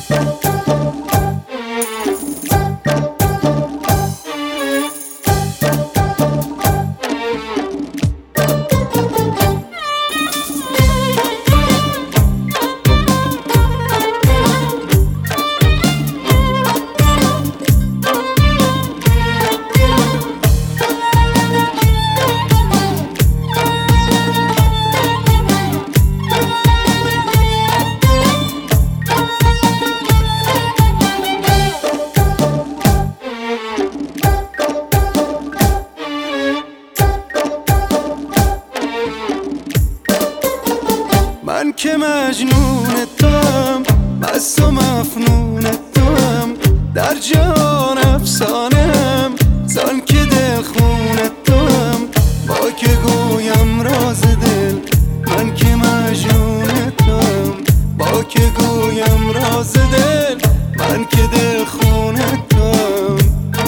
من که مجنون توام، مست و مفنون توام، در جهان افسانم، زان که دل خون توام. با که گویم راز دل، من که مجنون توام، با که گویم راز دل، من که دل خون توام.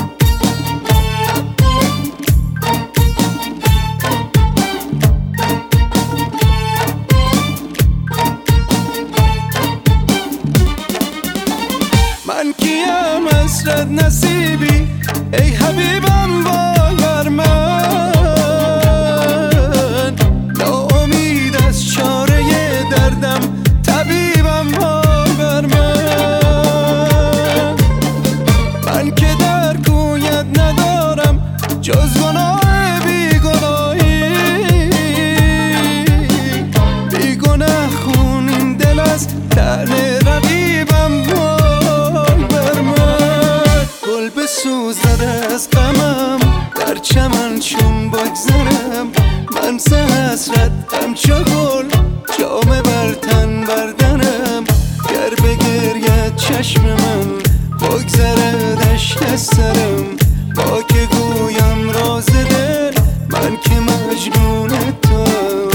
من کیم حسرت نصیبی ای حبیبم باور من، ناامید از چاره دردم طبیبم باور من. من که در کویت ندارم جز گناه بیگناهی، بیگناه خون این دل از طعن رقیبم سوزده از غمم، در چمن چون بگذرم. من ز حسرت همچو گل جامه بر تن بردنم. گر به گریه چشم من بگذره دشت از سرم. با که گویم راز دل، من که مجنون توام.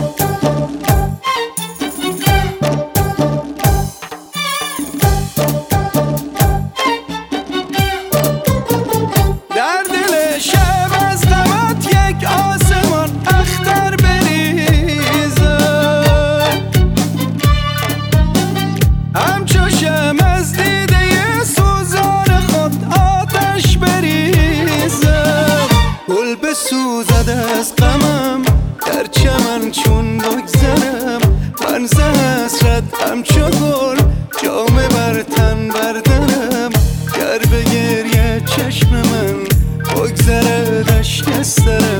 سوزده از غمم، در چمن چون بگذرم. من ز حسرت همچو گل جامه بر تن بردنم. گر به گریه چشم من بگذره دشت از سرم.